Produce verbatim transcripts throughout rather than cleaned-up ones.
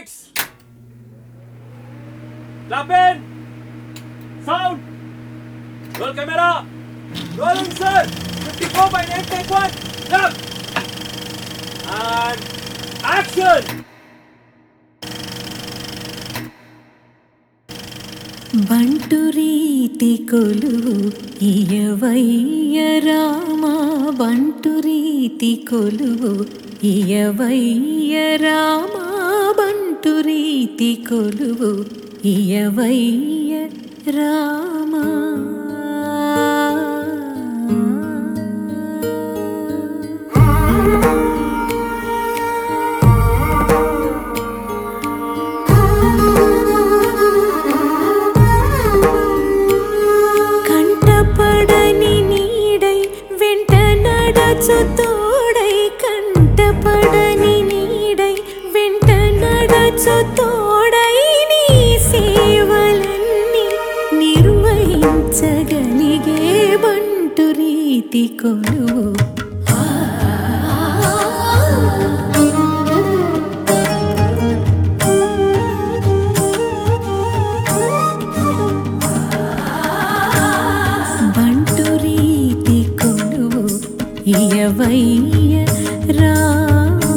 Lights. Clap in. Sound. Roll camera. Rolling, sir. fifty-four by eight, take one. Clap. And action. బంటు రీతి కొలువు ఇయవయ్య రామ బంటు రీతి కొలువు ఇయవయ్య రామ బంటు రీతి కొలువు ఇయవయ్య రామ తోడై కంటపడని నీడై వెంట నడచు తోడై నీ సేవలన్నీ నిర్వహించగలిగే బంటు రీతి కొలువు బంటు రీతి కొలువు ఇయవయ్య రామ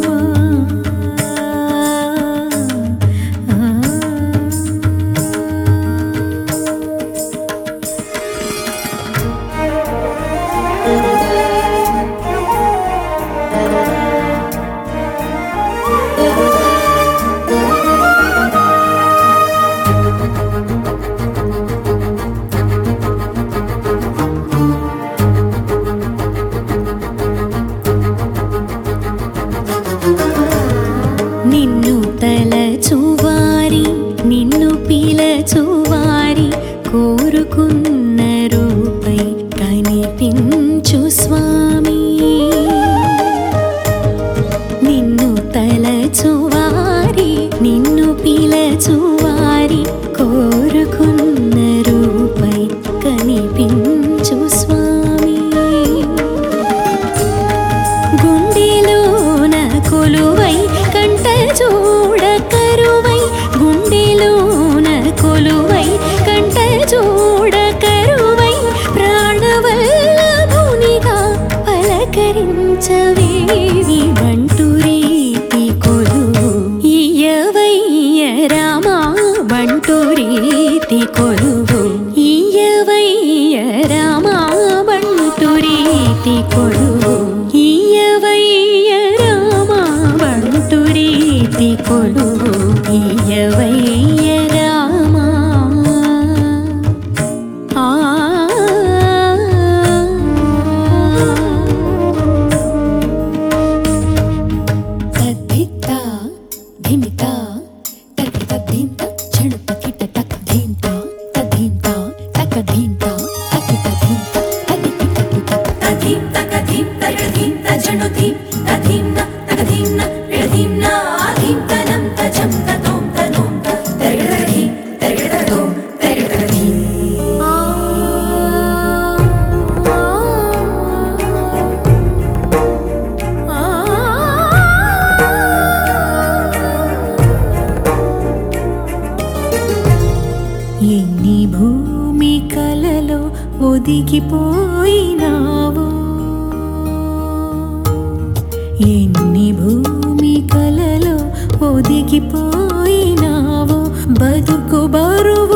నిన్ను తలచువారి నిన్ను పిలచువారి కోరుకున్న రూపై కనిపించు స్వామి నిన్ను తలచువారి నిన్ను పిలచువారి కోరుకున్న రూపై కనిపించు స్వామి గుండెలోన కొలువై కంట చూడ కరువై గుండెలోన కొలువై కంట చూడ కరువై ప్రాణవల్లభునిగా పలకరించవే బంటు రీతి కొలువు ఇయవయ్య రామ బంటు రీతి కొలువు ఇయవయ్య రామ బంటు రీతి కొలువు ఇయవయ్య రామ బంటు రీతి కొలువు ఇయవయ్య రామ ఆ తద్దిత్త ధిమిత తద్దిత ధింత చెడుత కిట తక ధింత తద్దింత తక ధింత తకిత ధింత తదికిట తుత తధిం తక ధిం తక ధిం తజను ధిం తధిం న తక ధిం న పిడధిం న ఆధిం తనం తజం తతోం తనోం త తరిగడగధి తరిగడగధోం తరిగడగధి ఎన్ని భూమి కలలో ఒదిగిపోయినావో ఎన్ని భూమి కలలో ఒదిగిపోయినావో బతుకు బరువు